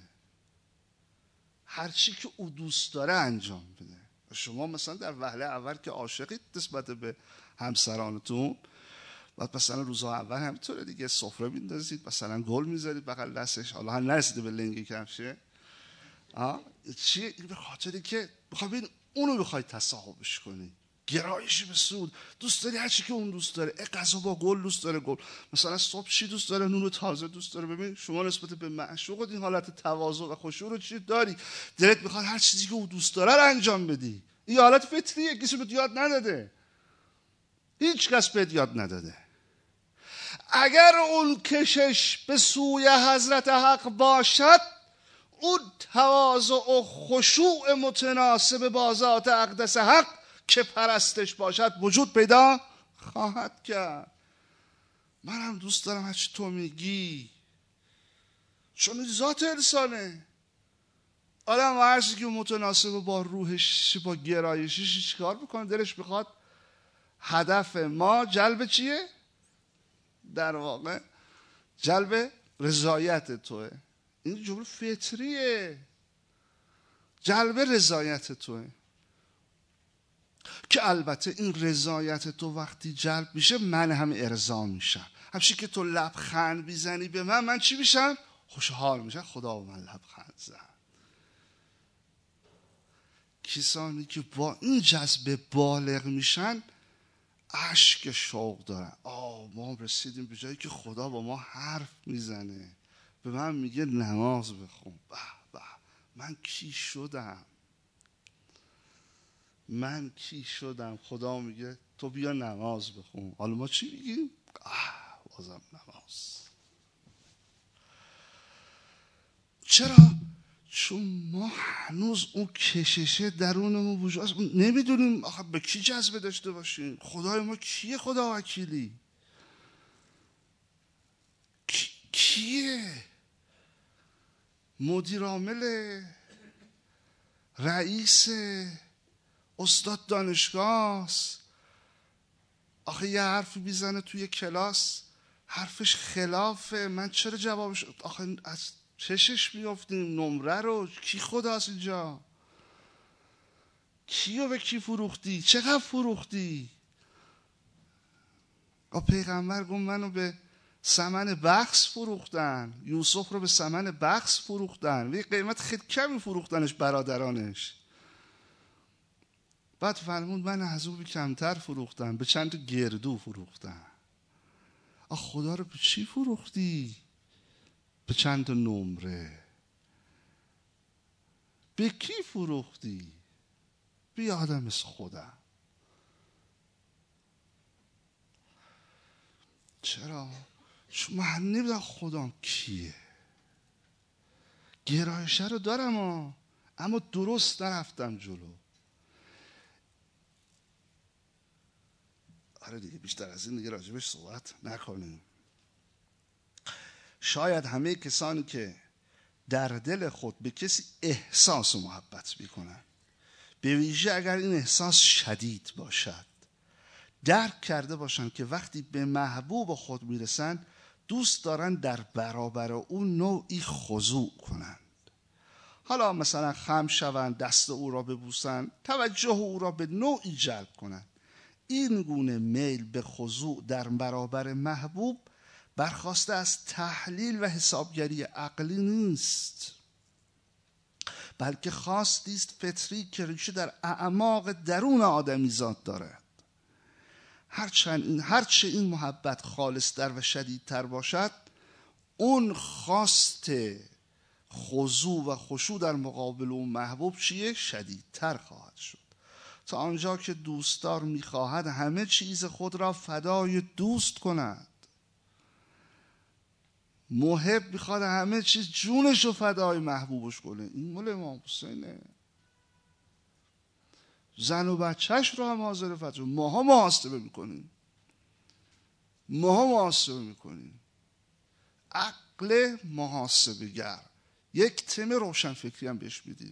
هر چی که او دوست داره انجام بده. شما مثلا در وهله اول که عاشقید نسبت به همسرانتون، بعد مثلا روزها اول همینطوره دیگه، سفره میندازید، مثلا گل میذارید بغل دستش، حالا هم نرسیده به لنگ کفشه. چیه؟ به خاطری که بخوای اونو بخوای تصاحبش کنی، گرایشی به سود، دوست داری هر چی که اون دوست داره. غذا با گل دوست داره، گل مثلا صبح چی دوست داره، نون تازه دوست داره. ببین شما نسبت به معشوقت این حالت تواضع و خشوع رو چی داری؟ دلت میخواد هر چیزی که اون دوست داره رو انجام بدی. این حالت فطریه، کسی بهت یاد نداده، هیچ کس بهت یاد نداده. اگر اون کشش به سوی حضرت حق باشد، اون تواضع و خشوع متناسب با ذات اقدس حق که پرستش باشد وجود پیدا خواهد کرد. منم دوست دارم هرچی تو میگی، چون ذات انسانه. آدم هر چیزی که متناسب با روحش، با گرایشش چیکار میکنه؟ دلش میخواد هدف ما جلب چیه؟ در واقع جلب رضایت توه. این جمله فطریه، جلب رضایت توه. که البته این رضایت تو وقتی جلب میشه من هم ارضا میشم. همچنین که تو لبخند بیزنی به من چی میشم؟ خوشحال میشم. خدا به من لبخند زد. کسانی که با این جذبه بالغ میشن اشک شوق دارن. ما رسیدیم به جایی که خدا با ما حرف میزنه، به من میگه نماز بخون. به من کی شدم؟ من کی شدم؟ خدا میگه تو بیا نماز بخون. حالا ما چی میگیم؟ بازم نماز. چرا؟ چون ما هنوز اون کششه درونمون وجود هست، نمیدونیم آخه به کی جذبه داشته باشیم. خدای ما کیه؟ خدا وکیلی کیه؟ مدیر عامل، رئیس، استاد دانشگاه است. آخه یه حرفی بیزنه توی کلاس، حرفش خلافه، من چرا جوابش؟ آخه از چشش میافتیم نمره رو. کی خداست اینجا؟ کیو به کی فروختی؟ چقدر فروختی؟ پیغمبر گفت منو به ثمن بخس فروختن، یوسف رو به ثمن بخس فروختن، یه قیمت خیلی کمی فروختنش برادرانش. بعد فرمود من از او کمتر فروختن، به چند گردو فروختن. خدا رو به چی فروختی؟ به چند نمره. به کی فروختی؟ به آدم از خودم. چرا؟ چون من نمیدونم خودم کیه. گرایشه رو دارم اما درست نرفتم جلو. آره دیگه، بیشتر از این دیگه راجبش صحبت نکنیم. شاید همه کسانی که در دل خود به کسی احساس و محبت میکنن، به ویژه اگر این احساس شدید باشد، درک کرده باشن که وقتی به محبوب خود میرسن دوست دارن در برابر اون نوعی خضوع کنند. حالا مثلا خم شوند، دست او را ببوسند، توجه او را به نوعی جلب کنند. این گونه میل به خضوع در برابر محبوب برخواسته از تحلیل و حسابگری عقلی نیست، بلکه خواستی است فطری که ریشه در اعماق درون آدمیزاد دارد. هرچه این محبت خالص‌تر و شدیدتر باشد، اون خواست خضوع و خشوع در مقابل اون محبوب چیه؟ شدیدتر خواهد شد. تا آنجا که دوستدار می‌خواهد همه چیز خود را فدای دوست کند. محب می‌خواد همه چیز جونش رو فدای محبوبش کنه. این مال امام حسینه. زن و بچهش رو هم حاضر فدای. ماها محاسبه میکنیم. عقل محاسبه‌گر. یک تم روشن فکری هم بهش میدیم.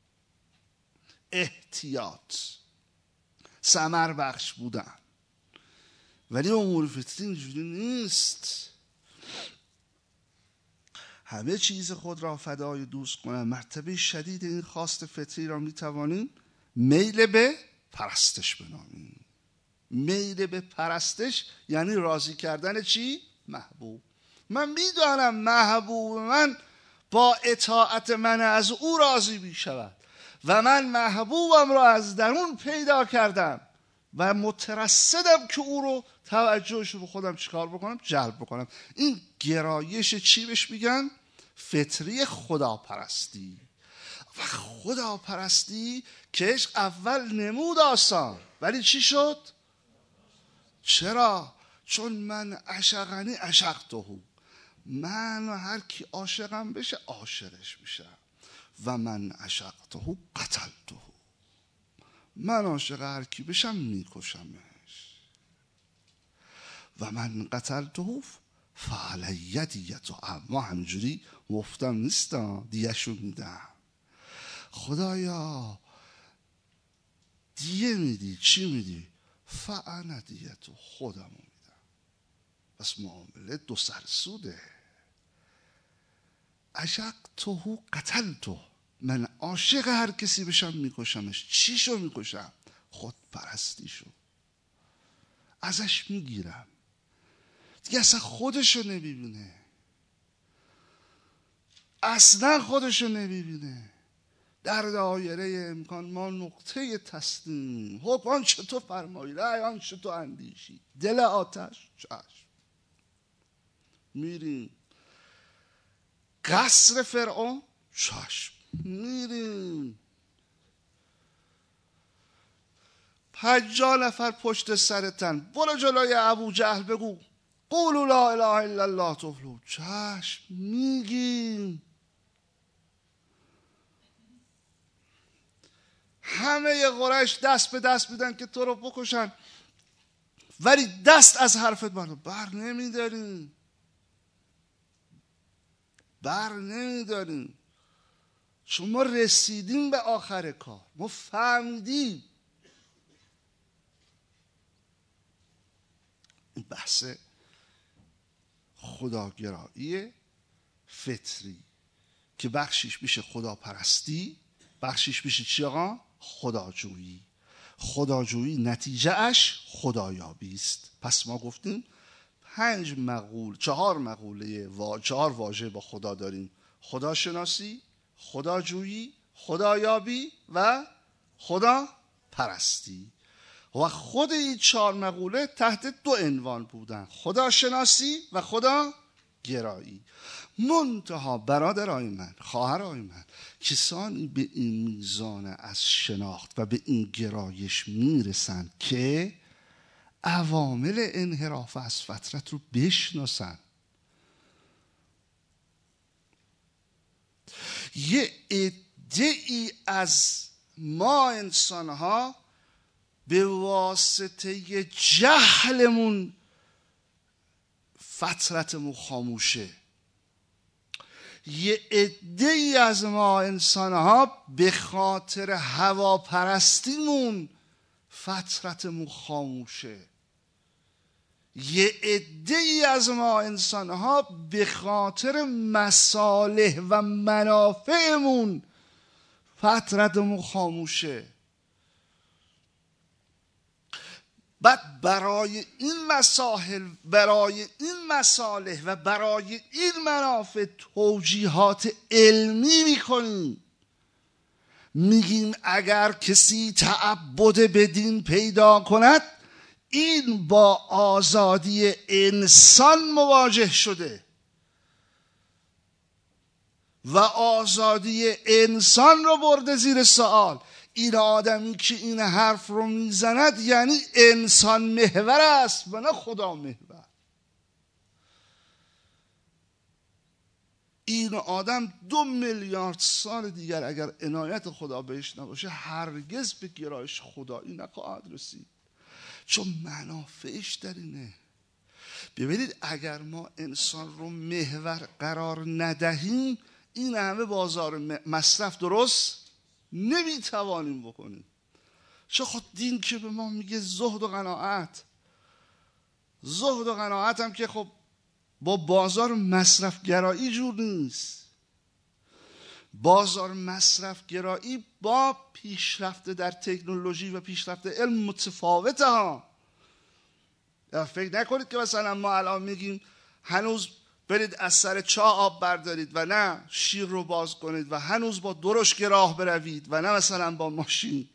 احتیاط، ثمر بخش بودن. ولی امور فطری اینجوری نیست. همه چیز خود را فدای دوست کنن. مرتبه شدید این خواست فطری را میتوانیم میل به پرستش بنامیم. میل به پرستش یعنی راضی کردن چی؟ محبوب. من میدانم محبوب من با اطاعت من از او راضی میشود و من محبوبم را از درون پیدا کردم و مترصدم که او رو توجهش رو به خودم چیکار بکنم؟ جلب بکنم. این گرایش چی بهش میگن؟ فطری خداپرستی. و خداپرستی که عشق اول نمود آسان، ولی چی شد؟ چرا؟ چون من عشقنی عشقته. من و هر کی عاشقم بشه عاشقش میشم. و من عشقته قتلته. من عاشق هر کی بشم میکشمش. و من قتلته فعلی دیته. اما همینجوری مفتم نیستم، دیهشو میدم. خدایا دیه میدی، چی میدی؟ فعنا دیتو، خودمو میدم. پس معامله دو سرسوده. عشقته قتلته. من عاشق هر کسی بشم میکشمش. چی شو میکشم؟ خود پرستی شو. ازش میگیرم. دیگه اصلا خودشو نمیبینه. اصلا خودشو نمیبینه. در دایره امکان ما نقطه تسلیم. حکم آنچه تو فرمایی، رأی آنچه تو اندیشی. دل آتش، چشم. میریم قصر فرعون، چشم. میریم 50 نفر پشت سرتن، برو جلوی ابو جهل بگو قولوا لا اله الا الله تفلحوا. چشم. میگیم همه قریش دست به دست میدن که تو رو بکشن، ولی دست از حرفت بر نمیداریم. چون ما رسیدیم به آخر کار، ما فهمیدیم. این بحث خداگرایی فطری که بخشیش میشه خداپرستی، بخشیش میشه چی آقا؟ خداجویی. خداجویی نتیجه اش خدایابی است. پس ما گفتیم 4 مقوله 4 واژه با خدا داریم: خداشناسی، خداجویی، خدایابی و خداپرستی. و خود این 4 مقوله تحت 2 عنوان بودن: خداشناسی و خداگرایی. منتها برادرای من، خواهرای من، کسانی به این میزان از شناخت و به این گرایش میرسن که عوامل انحراف از فطرت رو بشناسن. یه عده‌ای از ما انسان‌ها به واسطه جهلمون فطرتمون خاموشه. یه عده‌ای از ما انسان‌ها به خاطر هواپرستیمون فطرتمون خاموشه. یه عده‌ای از ما انسان‌ها به خاطر مصالح و منافعمون فطرتمون خاموشه. بعد برای این مسائل، برای این مصالح و برای این منافع توجیهات علمی میکنیم. میگیم اگر کسی تعبد به دین پیدا کند این با آزادی انسان مواجه شده و آزادی انسان رو برده زیر سوال. این آدمی که این حرف رو میزند یعنی انسان محور است و نه خدا محور. این آدم 2 میلیارد سال دیگر اگر عنایت خدا بهش نباشه هرگز به گرایش خدایی نخواهد رسید، چون منافعش در اینه. ببینید اگر ما انسان رو محور قرار ندهیم این همه بازار مصرف درست نمیتوانیم بکنیم. چه خود دین که به ما میگه زهد و قناعت. زهد و قناعت هم که خب با بازار مصرف گرایی جور نیست. بازار مصرف گرایی با پیشرفت در تکنولوژی و پیشرفت علم متفاوته ها. فکر نکنید که مثلا ما الان میگیم هنوز برید از سر چاه آب بردارید و نه شیر رو باز کنید و هنوز با درشک راه بروید و نه مثلا با ماشین،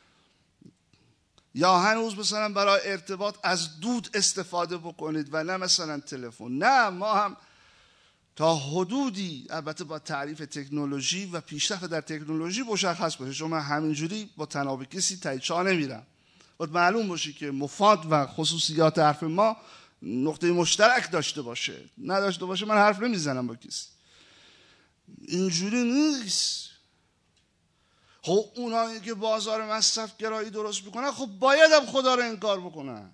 یا هنوز مثلا برای ارتباط از دود استفاده بکنید و نه مثلا تلفن. نه، ما هم تا حدودی البته با تعریف تکنولوژی و پیشرفت در تکنولوژی مشخص باشه، چون من همینجوری با تناب کسی تایید چاه نمیرم. باید معلوم باشه که مفاد و خصوصیات حرف ما نقطه مشترک داشته باشه. نداشته باشه من حرف نمیزنم با کسی. اینجوری نیست. خب اونایی که بازار مصرف گرایی درست میکنن خب باید هم خدا رو انکار بکنن.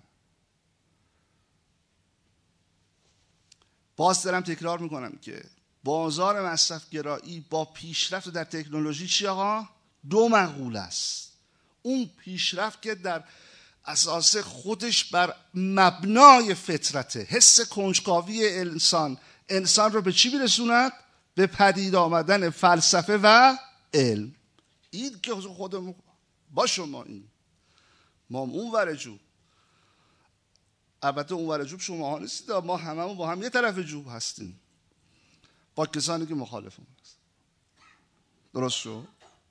باز دارم تکرار میکنم که بازار مصرف گرایی با پیشرفت در تکنولوژی چی آقا؟ 2 مقوله است. اون پیشرفت که در اساس خودش بر مبنای فطرته، حس کنجکاوی انسان رو به چی میرسوند؟ به پدید آمدن فلسفه و علم. این که خودمون با شما این ما اون ور جوب، البته اون ور جوب شما ها نیستید، ما هممون با هم یه طرف جوب هستیم با کسانی که مخالفمون هست. درست شد؟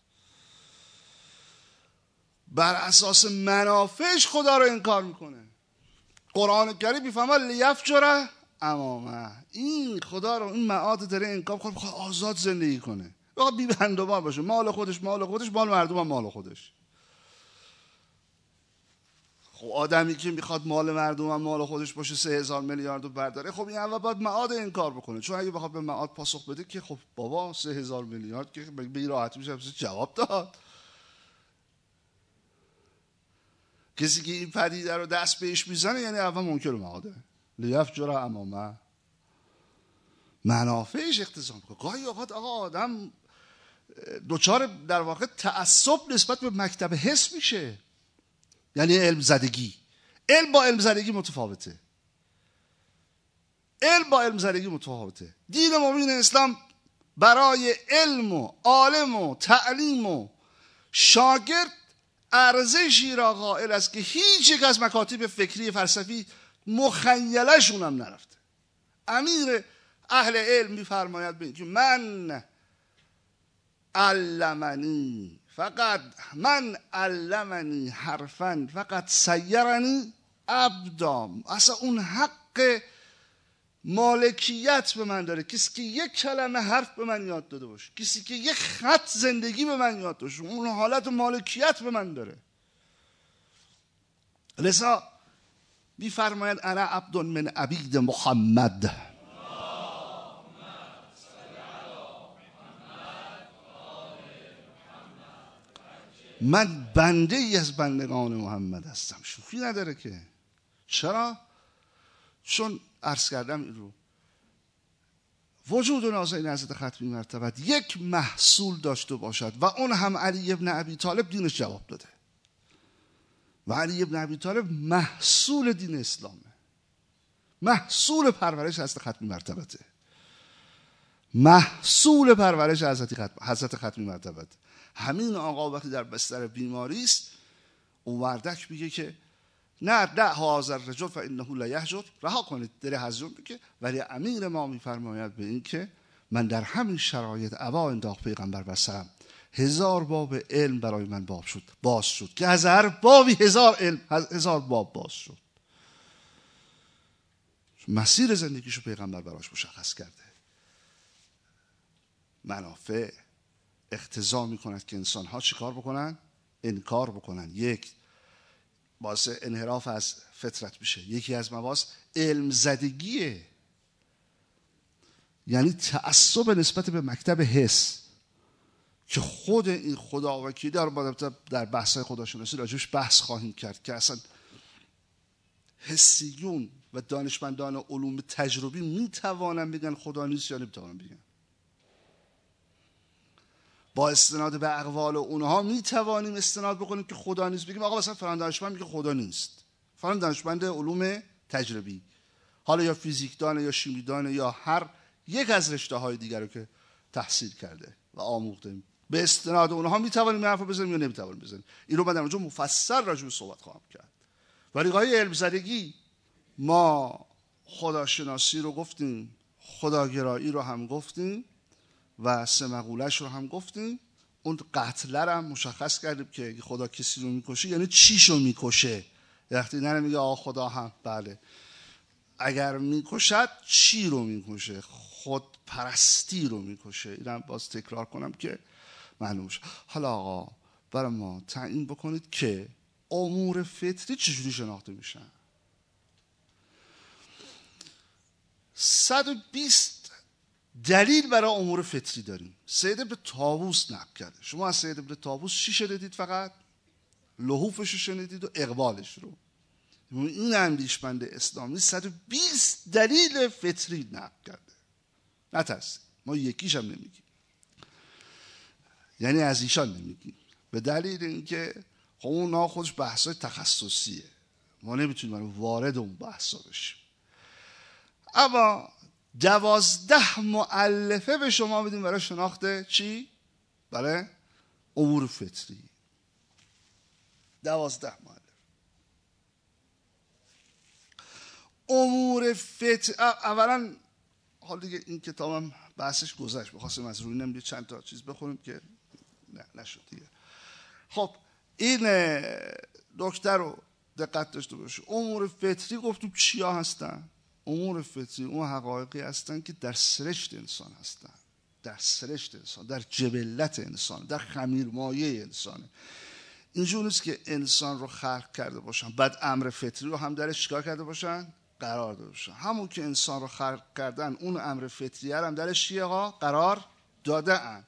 بر اساس منافعش خدا رو انکار میکنه. قرآن کریم میفهمه لیفجره امامه، این خدا رو این معاد داره انکار کنه، بخواد آزاد زندگی کنه، بخواد بی بندوبار باشه، مال خودش، مال مردم هم مال خودش. خب آدمی که میخواد مال مردم هم مال خودش باشه 3000 میلیارد رو برداره، خب این اول باید معاد انکار بکنه، چون اگه بخواد به معاد پاسخ بده که خب بابا 3000 میلیارد که به این راحتی میشه جواب داد. کسی که این پدیده رو دست بهش میزنه یعنی اول منکر معاده. لیفجر امامه، منافعش اقتضا میکنه. گاهی اوقات آقا آدم دوچار در واقع تعصب نسبت به مکتب حس میشه، یعنی علم زدگی. علم با علم زدگی متفاوته. علم با علم زدگی متفاوته. دین مبین اسلام برای علم و عالم و تعلیم و شاگرد ارزشی را قائل است که هیچ یک از مکاتب فکری فلسفی مخیلشون هم نرفته. امیر اهل علم میفرماید ببین که من علمنی حرفا فقط سیرنی عبدا. اصلا اون حق مالکیت به من داره، کسی که یک کلمه حرف به من یاد داده باشه، کسی که یک خط زندگی به من یاد داده باشه، اون حالت مالکیت به من داره. لذا میفرماید انا عبد من عبید محمد. من بنده ای از بندگان محمد هستم. شوخی نداره که. چرا؟ چون عرض کردم این رو، وجود نازنین حضرت ختمی مرتبت یک محصول داشته باشد و اون هم علی ابن ابی طالب دینش جواب داده و علی ابن ابی طالب محصول دین اسلامه، محصول پرورش حضرت ختمی مرتبته، محصول پرورش حضرت ختمی مرتبت. همین آقا وقتی در بستر بیماری است، اون وردک میگه که نه دع هذا الرجل فانه لا یهجر، رها کنید دل هجر بگه. ولی امیر ما میفرماید به این که من در همین شرایط ابا انداخت پیغمبر بر سرم، 1000 باب علم برای من باز شد که از هر بابی 1000 باب باز شد. مسیر زندگیشو پیغمبر براش مشخص کرده. منافع اقتضا میکند که انسان‌ها چیکار بکنن؟ انکار بکنن. یک، باعث انحراف از فطرت میشه. یکی از مواز علم زدگیه، یعنی تعصب نسبت به مکتب حس که خود این خداوکیلی رو در بحث‌های خداشناسی راجبش بحث خواهیم کرد که اصلا حسیون و دانشمندان علوم تجربی میتوانن بگن خدا نیست یا نمیتوانن بگن. با استناد به اقوال اونها میتوانیم استناد بکنیم که خدا نیست، بگیم آقا مثلا فلان دانشمند میگه خدا نیست، فلان دانشمند علوم تجربی، حالا یا فیزیکدان یا شیمیدان یا هر یک از رشته‌های دیگر رو که تحصیل کرده و آموخته، به استناد اونها میتوانیم حرف بزنیم یا نمیتوانیم بزنیم. این رو من در اونجا مفصل راجع به صحبت خواهم کرد. ولی قضیه علم زدگی، ما خداشناسی رو گفتیم، خداگرایی رو هم گفتیم و سه مقولش رو هم گفتیم. اون قتل رو هم مشخص کردیم که خدا کسی رو میکشه یعنی چیشو میکشه. وقتی نه میگه آقا خدا هم، بله، اگر میکشد چی رو میکشه؟ خود پرستی رو میکشه. اینم باز تکرار کنم که معلوم شه. حالا آقا برای ما تعیین بکنید که امور فطری چجوری شناخته میشن؟ 120 دلیل برای امور فطری داریم. سید ابن طاووس نقل کرده. شما از سید ابن طاووس چی شنیدید؟ فقط لحوفش رو شنیدید و اقبالش رو. این اندیشمند اسلامی 120 دلیل فطری نقل کرده. نترسید، ما یکیش هم نمیگیم، یعنی از ایشان نمیگیم، به دلیل اینکه خب اون خودش بحثای تخصصیه، ما نمیتونیم وارد اون بحثا بشیم. اما 12 مؤلفه به شما بدیم برای شناخت چی؟ برای امور فطری. 12 مؤلفه. امور فطری اولا، حال دیگه این کتابم بحثش گذشت، بخواستیم از روی نمیدید چند تا چیز بخونیم که نشد دیگه. خب این نکته رو دقت داشته باشید. امور فطری گفتیم چیا هستن؟ امور فطری اون حقایقی هستن که در سرشت انسان هستن، در سرشت انسان، در جبلت انسان، در خمیرمایه انسانه. اینجور نیست که انسان رو خلق کرده باشن بعد امر فطری رو هم درش چیکار کرده باشن؟ قرار داده باشن. همون که انسان رو خلق کردن اون امر فطری هم درش چیه قرار داده ان.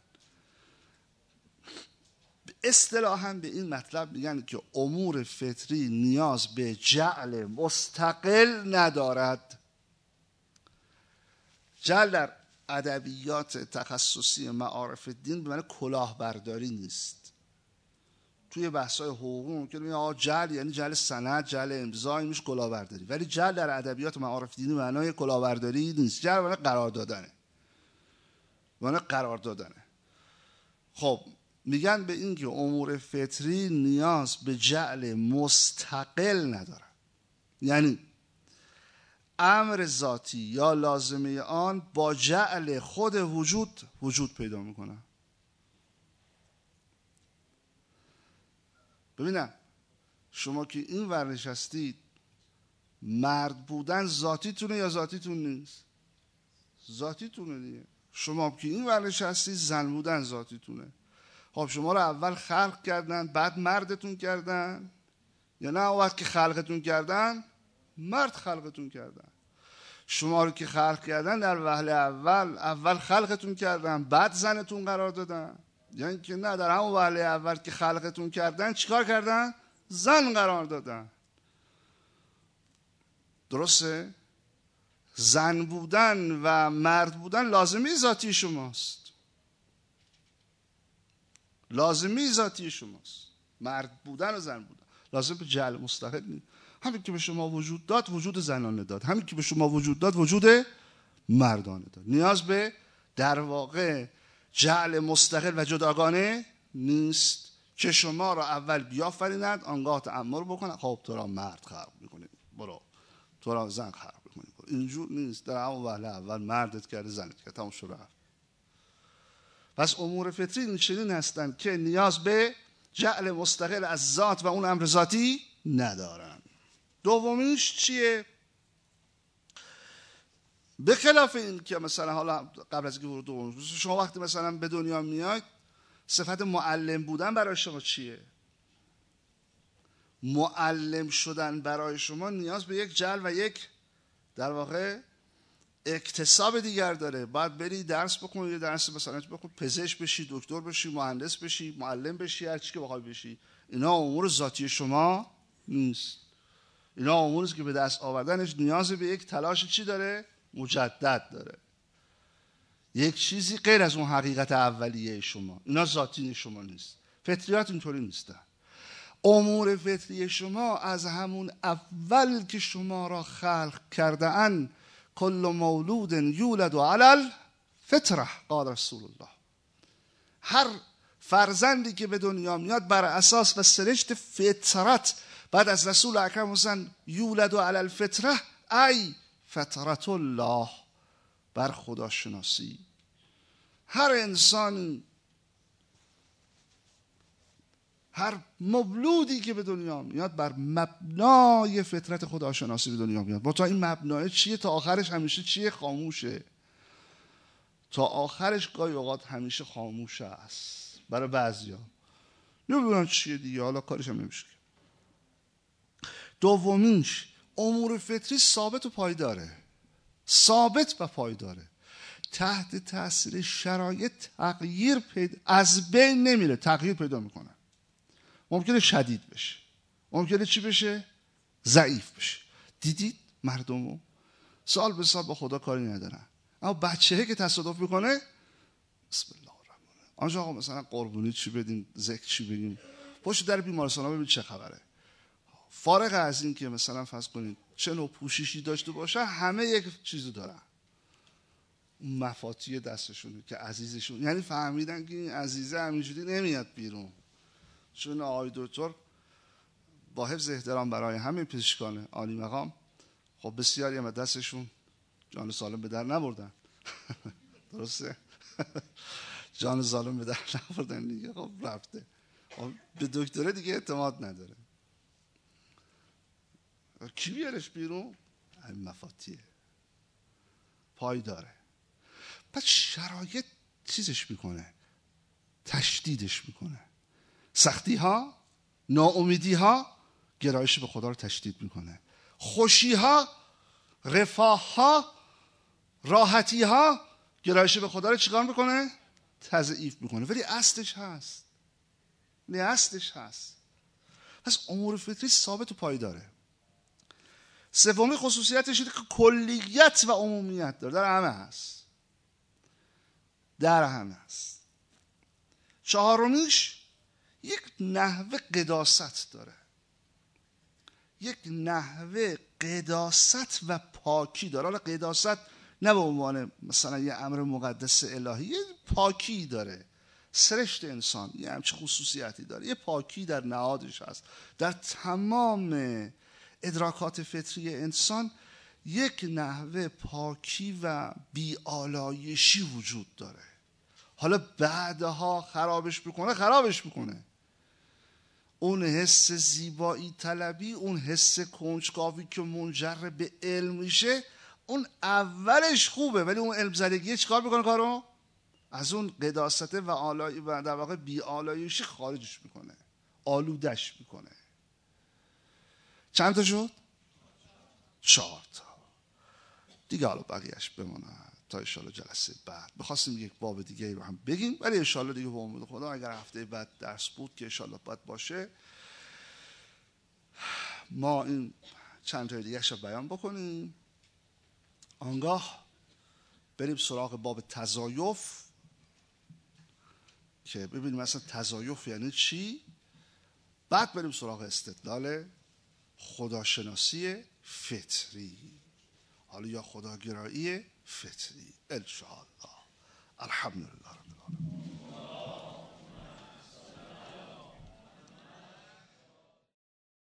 اصطلاحاً به این مطلب میگن که امور فطری نیاز به جعل مستقل ندارد. جعل در ادبیات تخصصی معارف دین به معنی کلاهبرداری نیست. توی بحث‌های حقوقی ممکنه بگن جعل یعنی جعل سند، جعل امضا، این میشه کلاهبرداری. ولی جعل در ادبیات معارف دینی معنای کلاهبرداری نیست. جعل معنی قرار دادنه. معنی قرار دادنه. خب میگن به این که امور فطری نیاز به جعل مستقل نداره، یعنی امر ذاتی یا لازمه آن با جعل خود وجود پیدا میکنه. ببینم شما که این ور نشستید، مرد بودن ذاتیتونه یا ذاتیتون نیست؟ ذاتیتونه دیگه. شما که این ور نشستید، زن بودن ذاتیتونه. خب شما رو اول خلق کردن بعد مردتون کردن، یا نه وقت که خلقتون کردن مرد خلقتون کردن؟ شما رو که خلق کردن در وهله اول خلقتون کردن بعد زنتون قرار دادن. یعنی که نه، در همون وهله اول که خلقتون کردن چیکار کردن؟ زن قرار دادن. درسته؟ زن بودن و مرد بودن لازمی ذاتی شماست. لازمی ذاتی شماست. مرد بودن و زن بودن لازم به جعل مستقل نیست. همین که به شما وجود داد وجود زنانه داد، همین که به شما وجود داد وجود مردانه داد. نیاز به در واقع جعل مستقل و جداگانه نیست که شما را اول بیافریند آنگاه تعمر بکنند. خب تو را مرد خلق میکنیم، برو تو را زن خلق میکنیم. اینجور نیست. در همون وهله اول مردت کرده زنت کرده، تمام شد رفت. پس امور فطری این چنین هستند که نیاز به جعل مستقل از ذات و اون امر ذاتی ندارن. دومیش چیه؟ به خلاف این که مثلا حالا قبل از اینکه ورود دوم، شما وقتی مثلا به دنیا میاید صفت معلم بودن برای شما چیه؟ معلم شدن برای شما نیاز به یک جعل و یک در واقع اکتساب دیگر داره. باید بری درس بخونی، یه درس مثلا بخون، پزشک بشی، دکتر بشی، مهندس بشی، معلم بشی، هر چی که بخوای بشی. اینا امور ذاتی شما نیست. اینا اموریه که به دست آوردنش نیاز به یک تلاش چی داره؟ مجدد داره. یک چیزی غیر از اون حقیقت اولیه شما. اینا ذاتی شما نیست. فطریات اینطوری نیستن. امور فطری شما از همون اول که شما را خلق کرده اند، کل مولود یولد علی الفطره قال رسول الله. هر فرزندی که به دنیا میاد بر اساس و سرشت فطرت، بعد از رسول اکرم حسن یولد علی الفطره ای فطرت الله، بر خدا شناسی. هر انسانی، هر مولودی که به دنیا میاد بر مبنای فطرت خداشناسی به دنیا میاد. با تا این مبنای چیه؟ تا آخرش همیشه چیه؟ خاموشه. تا آخرش گاهی اوقات همیشه خاموشه است برای بعضیا. نمیدونن چیه دیگه، حالا کارش هم نمیشه. دومیش امور فطری ثابت و پایداره. ثابت و پایداره. تحت تاثیر شرایط تغییر از بین نمیره، تغییر پیدا میکنه. ممکنه شدید بشه، ممکنه چی بشه؟ ضعیف بشه. دیدید مردمو سال به سال با خدا کاری ندارن، اما بچه‌ای که تصادف میکنه بسم الله الرحمن الرحیم، آنجا آقا مثلا قربونی چی بدیم، ذکر چی بدیم، پشت در بیمارستانا ببین چه خبره. فارغ از این که مثلا فرض کنید چه نوع پوششی داشته باشه، همه یک چیزی دارن، مفاتی دستشونه که عزیزشون، یعنی فهمیدن که این عزیزه همینجوری نمیاد بیرون. چون آقای دکتر با حفظ احترام برای همه پزشکان عالی مقام، خب بسیاری هم دستشون جان سالم به در نبردن. درسته؟ جان سالم به در نبردن دیگه، خب رفته، خب به دکتره دیگه اعتماد نداره. کی بیارش بیرون؟ همین مفاتیه، پای داره. پس شرایط چیزش میکنه، تشدیدش میکنه. سختی ها، ناامیدی ها گرایش به خدا رو تشدید میکنه. خوشی ها، رفاه ها، راحتی ها گرایش به خدا رو چیکار میکنه؟ تضعیف میکنه. ولی اصلش هست، نه اصلش هست. پس امور فطری ثابت و پایداره. سومی خصوصیتش اینه که کلیت و عمومیت داره، در همه هست، در همه هست. چهارمیش یک نحوه قداست داره، یک نحوه قداست و پاکی داره. حالا قداست نه به عنوان مثلا یه امر مقدس الهی، یه پاکی داره. سرشت انسان یه همچه خصوصیتی داره، یه پاکی در نهادش هست. در تمام ادراکات فطری انسان یک نحوه پاکی و بی‌آلایشی وجود داره. حالا بعدها خرابش میکنه. اون حس زیبایی طلبی، اون حس کنجکاوی که منجر به علم میشه، اون اولش خوبه، ولی اون علم زدگیه چیکار میکنه؟ کارو از اون قداست و در واقع بی‌آلایشی خارجش میکنه، آلودش میکنه. چند تا شد؟ 4 تا دیگه. حالا بقیهش بماند. تا انشالله جلسه بعد. بخواستیم یک باب دیگه رو هم بگیم، ولی انشالله دیگه با امید خدا اگر هفته بعد درس بود که انشالله باید باشه، ما این چند تا دیگه رو بیان بکنیم. آنگاه بریم سراغ باب تزایف که ببینیم مثلا تزایف یعنی چی، بعد بریم سراغ استدلال خداشناسی فطری، حالا یا خداگرایی فطری انشاءالله. الحمدلله.